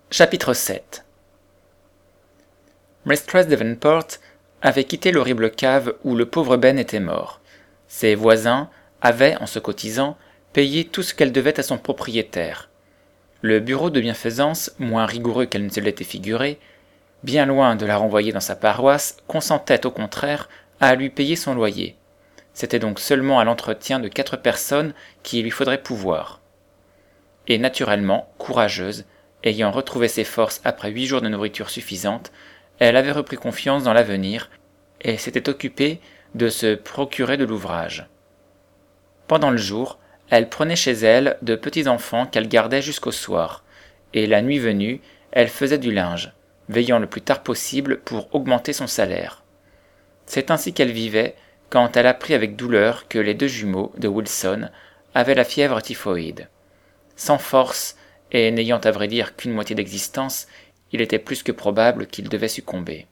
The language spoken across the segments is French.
Chapitre 7 Mistress Davenport avait quitté l'horrible cave où le pauvre Ben était mort. Ses voisins avaient, en se cotisant, payé tout ce qu'elle devait à son propriétaire. Le bureau de bienfaisance, moins rigoureux qu'elle ne se l'était figuré, bien loin de la renvoyer dans sa paroisse, consentait au contraire à lui payer son loyer. C'était donc seulement à l'entretien de 4 personnes qu'il lui faudrait pouvoir. Et naturellement, courageuse, ayant retrouvé ses forces après 8 jours de nourriture suffisante, elle avait repris confiance dans l'avenir et s'était occupée de se procurer de l'ouvrage. Pendant le jour, elle prenait chez elle de petits enfants qu'elle gardait jusqu'au soir, et la nuit venue, elle faisait du linge, veillant le plus tard possible pour augmenter son salaire. C'est ainsi qu'elle vivait quand elle apprit avec douleur que les 2 jumeaux de Wilson avaient la fièvre typhoïde. Sans force, et n'ayant à vrai dire qu'une moitié d'existence, il était plus que probable qu'ils devaient succomber.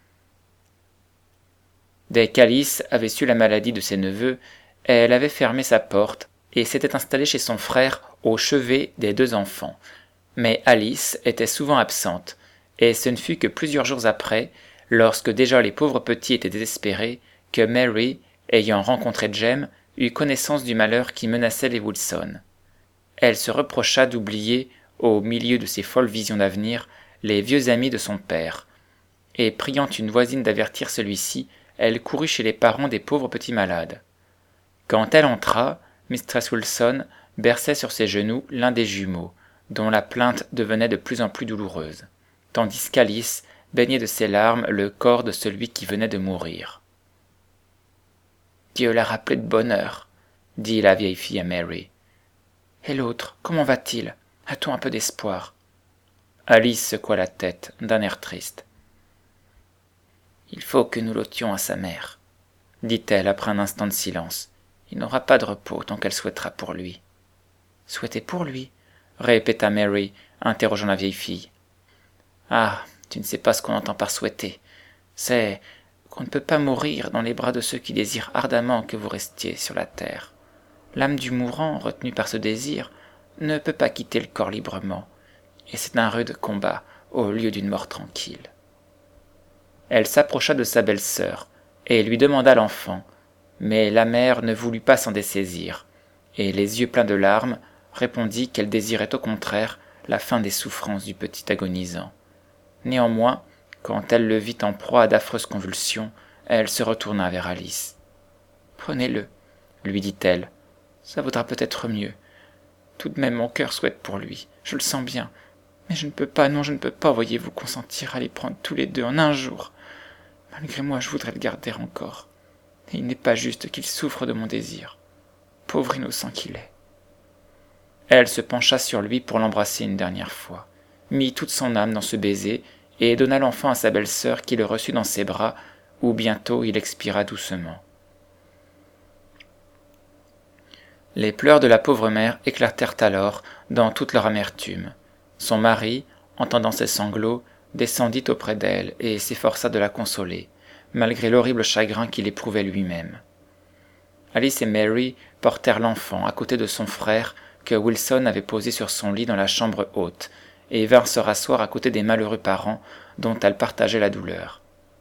Dès qu'Alice avait su la maladie de ses neveux, elle avait fermé sa porte et s'était installée chez son frère au chevet des 2 enfants. Mais Alice était souvent absente, et ce ne fut que plusieurs jours après, lorsque déjà les pauvres petits étaient désespérés, que Mary, ayant rencontré Jem, eut connaissance du malheur qui menaçait les Wilson. Elle se reprocha d'oublier, au milieu de ses folles visions d'avenir, les vieux amis de son père, et priant une voisine d'avertir celui-ci, elle courut chez les parents des pauvres petits malades. Quand elle entra, Mistress Wilson berçait sur ses genoux l'un des jumeaux, dont la plainte devenait de plus en plus douloureuse, tandis qu'Alice baignait de ses larmes le corps de celui qui venait de mourir. « Dieu l'a rappelé de bonne heure, » dit la vieille fille à Mary. « Et l'autre, comment va-t-il? A-t-on un peu d'espoir ?» Alice secoua la tête d'un air triste. « Il faut que nous l'ôtions à sa mère, » dit-elle après un instant de silence. « Il n'aura pas de repos tant qu'elle souhaitera pour lui. »« Souhaiter pour lui ?» répéta Mary, interrogeant la vieille fille. « Ah, tu ne sais pas ce qu'on entend par souhaiter. C'est qu'on ne peut pas mourir dans les bras de ceux qui désirent ardemment que vous restiez sur la terre. L'âme du mourant, retenue par ce désir, ne peut pas quitter le corps librement, et c'est un rude combat au lieu d'une mort tranquille. » Elle s'approcha de sa belle-sœur et lui demanda l'enfant, mais la mère ne voulut pas s'en dessaisir, et les yeux pleins de larmes répondit qu'elle désirait au contraire la fin des souffrances du petit agonisant. Néanmoins, quand elle le vit en proie à d'affreuses convulsions, elle se retourna vers Alice. « Prenez-le, » lui dit-elle, « ça vaudra peut-être mieux. Tout de même mon cœur souhaite pour lui, je le sens bien, mais je ne peux pas, non je ne peux pas, voyez-vous, consentir à les prendre tous les 2 en un jour. Malgré moi, je voudrais le garder encore, et il n'est pas juste qu'il souffre de mon désir. Pauvre innocent qu'il est. » Elle se pencha sur lui pour l'embrasser une dernière fois, mit toute son âme dans ce baiser, et donna l'enfant à sa belle-sœur qui le reçut dans ses bras, où bientôt il expira doucement. Les pleurs de la pauvre mère éclatèrent alors dans toute leur amertume. Son mari, entendant ses sanglots, descendit auprès d'elle et s'efforça de la consoler, malgré l'horrible chagrin qu'il éprouvait lui-même. Alice et Mary portèrent l'enfant à côté de son frère que Wilson avait posé sur son lit dans la chambre haute, et vinrent se rasseoir à côté des malheureux parents dont elle partageait la douleur.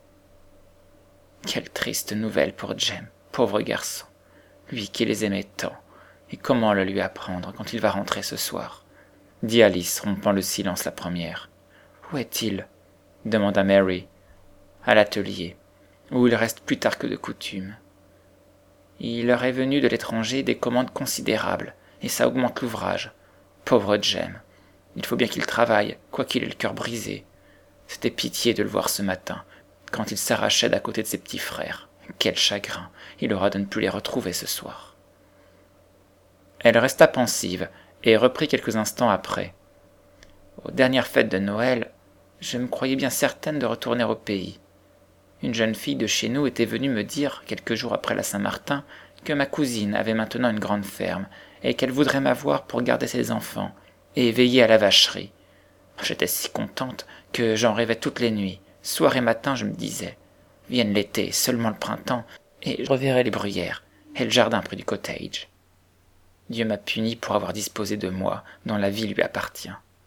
« Quelle triste nouvelle pour Jem, pauvre garçon, lui qui les aimait tant, et comment le lui apprendre quand il va rentrer ce soir ?» dit Alice, rompant le silence la première. « Où est-il » demanda Mary. « À l'atelier, où il reste plus tard que de coutume. Il leur est venu de l'étranger des commandes considérables, et ça augmente l'ouvrage. Pauvre Jem, il faut bien qu'il travaille, quoiqu'il ait le cœur brisé. C'était pitié de le voir ce matin, quand il s'arrachait d'à côté de ses petits frères. Quel chagrin il aura de ne plus les retrouver ce soir. » Elle resta pensive, et reprit quelques instants après. « Aux dernières fêtes de Noël, je me croyais bien certaine de retourner au pays. Une jeune fille de chez nous était venue me dire, quelques jours après la Saint-Martin, que ma cousine avait maintenant une grande ferme, et qu'elle voudrait m'avoir pour garder ses enfants, et veiller à la vacherie. J'étais si contente que j'en rêvais toutes les nuits. Soir et matin, je me disais, vienne l'été, seulement le printemps, et je reverrai les bruyères, et le jardin près du cottage. Dieu m'a puni pour avoir disposé de moi, dont la vie lui appartient.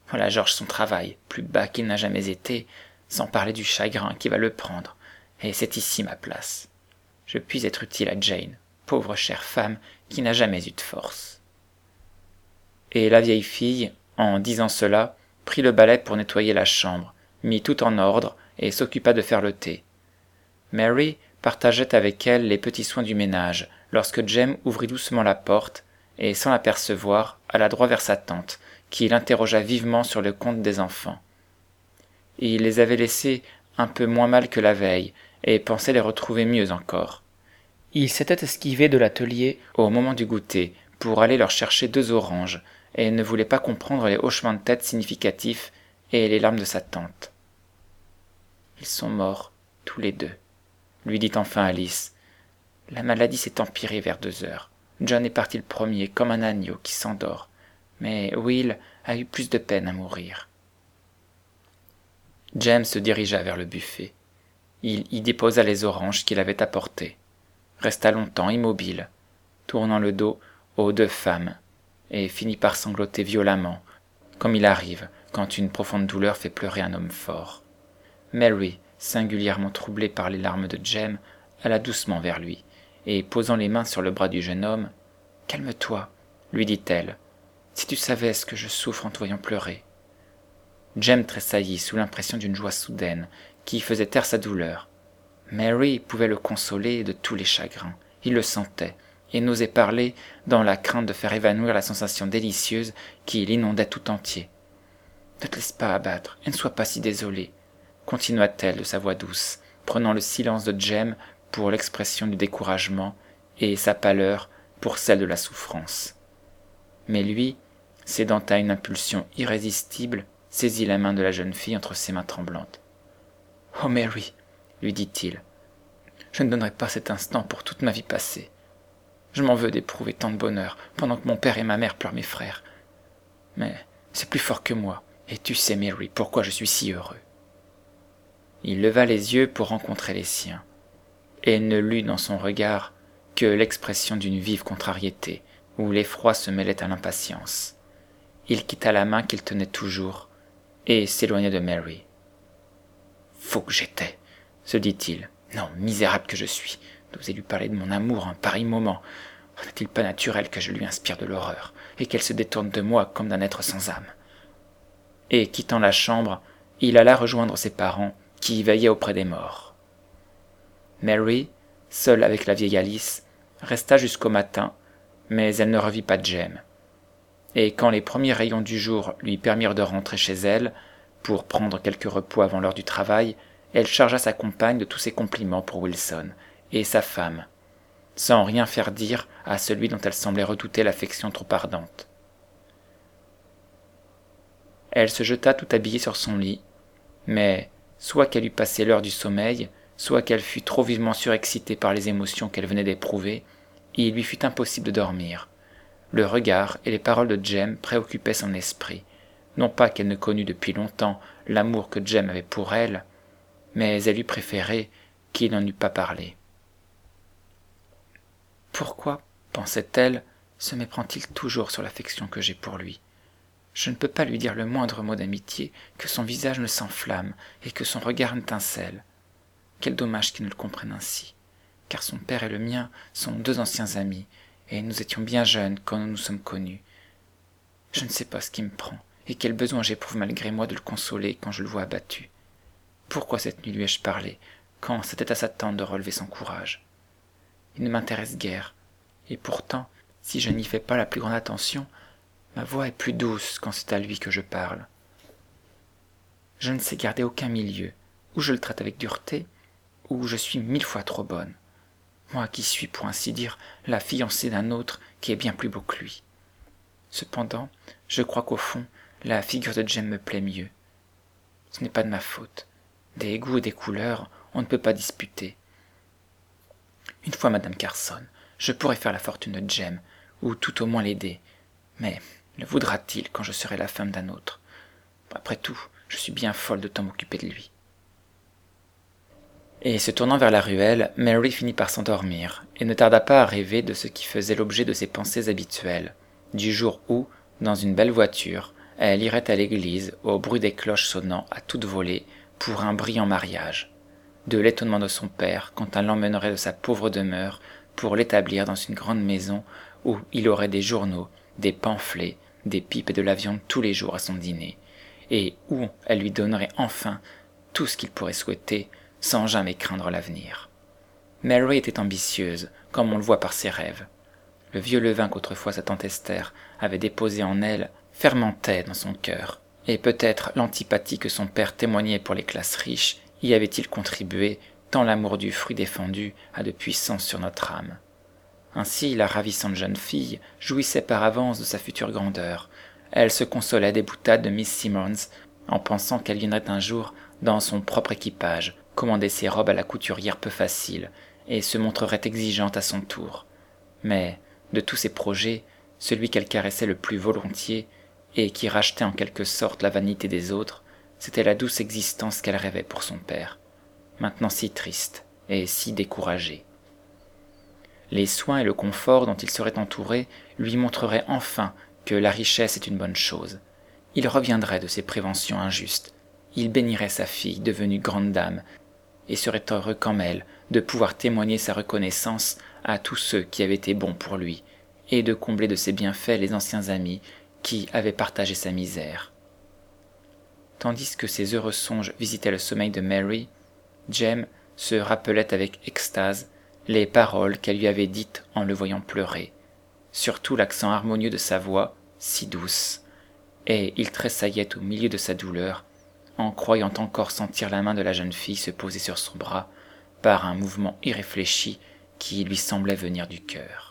Voilà George son travail, plus bas qu'il n'a jamais été, sans parler du chagrin qui va le prendre, et c'est ici ma place. Je puis être utile à Jane, pauvre chère femme qui n'a jamais eu de force. » Et la vieille fille, en disant cela, prit le balai pour nettoyer la chambre, mit tout en ordre et s'occupa de faire le thé. Mary partageait avec elle les petits soins du ménage, lorsque Jem ouvrit doucement la porte, et sans l'apercevoir, alla droit vers sa tante, qui l'interrogea vivement sur le compte des enfants. Il les avait laissés un peu moins mal que la veille, et pensait les retrouver mieux encore. Il s'était esquivé de l'atelier au moment du goûter, pour aller leur chercher 2 oranges, et ne voulait pas comprendre les hochements de tête significatifs et les larmes de sa tante. « Ils sont morts, tous les 2, lui dit enfin Alice. La maladie s'est empirée vers 2 heures. John est parti le premier, comme un agneau qui s'endort, mais Will a eu plus de peine à mourir. » Jem se dirigea vers le buffet. Il y déposa les oranges qu'il avait apportées, resta longtemps immobile, tournant le dos aux 2 femmes, et finit par sangloter violemment, comme il arrive quand une profonde douleur fait pleurer un homme fort. Mary, singulièrement troublée par les larmes de Jem, alla doucement vers lui, et posant les mains sur le bras du jeune homme, « Calme-toi, lui dit-elle, si tu savais ce que je souffre en te voyant pleurer. » Jem tressaillit sous l'impression d'une joie soudaine qui faisait taire sa douleur. Mary pouvait le consoler de tous les chagrins, il le sentait, et n'osait parler dans la crainte de faire évanouir la sensation délicieuse qui l'inondait tout entier. « Ne te laisse pas abattre, et ne sois pas si désolé, » continua-t-elle de sa voix douce, prenant le silence de Jem pour l'expression du découragement et sa pâleur pour celle de la souffrance. Mais lui, cédant à une impulsion irrésistible, saisit la main de la jeune fille entre ses mains tremblantes. « Oh Mary, lui dit-il, je ne donnerai pas cet instant pour toute ma vie passée. Je m'en veux d'éprouver tant de bonheur pendant que mon père et ma mère pleurent mes frères. Mais c'est plus fort que moi, et tu sais, Mary, pourquoi je suis si heureux. » Il leva les yeux pour rencontrer les siens, et ne lut dans son regard que l'expression d'une vive contrariété, où l'effroi se mêlait à l'impatience. Il quitta la main qu'il tenait toujours, et s'éloigna de Mary. « Faux que j'étais, se dit-il. Non, misérable que je suis, d'oser lui parler de mon amour en pareil moment. N'est-il pas naturel que je lui inspire de l'horreur, et qu'elle se détourne de moi comme d'un être sans âme ?» Et quittant la chambre, il alla rejoindre ses parents, qui veillaient auprès des morts. Mary, seule avec la vieille Alice, resta jusqu'au matin, mais elle ne revit pas Jem. Et quand les premiers rayons du jour lui permirent de rentrer chez elle, pour prendre quelque repos avant l'heure du travail, elle chargea sa compagne de tous ses compliments pour Wilson et sa femme, sans rien faire dire à celui dont elle semblait redouter l'affection trop ardente. Elle se jeta tout habillée sur son lit, mais soit qu'elle eût passé l'heure du sommeil, soit qu'elle fût trop vivement surexcitée par les émotions qu'elle venait d'éprouver, il lui fut impossible de dormir. Le regard et les paroles de Jem préoccupaient son esprit, non pas qu'elle ne connût depuis longtemps l'amour que Jem avait pour elle, mais elle eût préféré qu'il n'en eût pas parlé. « Pourquoi, pensait-elle, se méprend-il toujours sur l'affection que j'ai pour lui ? Je ne peux pas lui dire le moindre mot d'amitié, que son visage ne s'enflamme et que son regard n'étincelle. Quel dommage qu'il ne le comprenne ainsi, car son père et le mien sont 2 anciens amis, et nous étions bien jeunes quand nous nous sommes connus. Je ne sais pas ce qui me prend, et quel besoin j'éprouve malgré moi de le consoler quand je le vois abattu. Pourquoi cette nuit lui ai-je parlé, quand c'était à sa tante de relever son courage? Il ne m'intéresse guère, et pourtant, si je n'y fais pas la plus grande attention, ma voix est plus douce quand c'est à lui que je parle. Je ne sais garder aucun milieu, ou je le traite avec dureté, ou je suis 1000 fois trop bonne. Moi qui suis, pour ainsi dire, la fiancée d'un autre qui est bien plus beau que lui. Cependant, je crois qu'au fond, la figure de Jem me plaît mieux. Ce n'est pas de ma faute. Des goûts et des couleurs, on ne peut pas disputer. Une fois, Madame Carson, je pourrais faire la fortune de Jem, ou tout au moins l'aider. Mais le voudra-t-il quand je serai la femme d'un autre? Après tout, je suis bien folle de tant m'occuper de lui. » Et se tournant vers la ruelle, Mary finit par s'endormir, et ne tarda pas à rêver de ce qui faisait l'objet de ses pensées habituelles, du jour où, dans une belle voiture, elle irait à l'église au bruit des cloches sonnant à toute volée pour un brillant mariage. De l'étonnement de son père quand elle l'emmènerait de sa pauvre demeure pour l'établir dans une grande maison où il aurait des journaux, des pamphlets, des pipes et de la viande tous les jours à son dîner, et où elle lui donnerait enfin tout ce qu'il pourrait souhaiter sans jamais craindre l'avenir. Mary était ambitieuse, comme on le voit par ses rêves. Le vieux levain qu'autrefois sa tante Esther avait déposé en elle fermentait dans son cœur, et peut-être l'antipathie que son père témoignait pour les classes riches y avait-il contribué, tant l'amour du fruit défendu a de puissance sur notre âme. Ainsi la ravissante jeune fille jouissait par avance de sa future grandeur. Elle se consolait des boutades de Miss Simmons, en pensant qu'elle viendrait un jour dans son propre équipage, commander ses robes à la couturière peu facile, et se montrerait exigeante à son tour. Mais, de tous ses projets, celui qu'elle caressait le plus volontiers, et qui rachetait en quelque sorte la vanité des autres, c'était la douce existence qu'elle rêvait pour son père, maintenant si triste et si découragé. Les soins et le confort dont il serait entouré lui montreraient enfin que la richesse est une bonne chose. Il reviendrait de ses préventions injustes, il bénirait sa fille devenue grande dame, et serait heureux comme elle de pouvoir témoigner sa reconnaissance à tous ceux qui avaient été bons pour lui, et de combler de ses bienfaits les anciens amis qui avaient partagé sa misère. Tandis que ces heureux songes visitaient le sommeil de Mary, Jem se rappelait avec extase les paroles qu'elle lui avait dites en le voyant pleurer, surtout l'accent harmonieux de sa voix, si douce, et il tressaillait au milieu de sa douleur, en croyant encore sentir la main de la jeune fille se poser sur son bras par un mouvement irréfléchi qui lui semblait venir du cœur.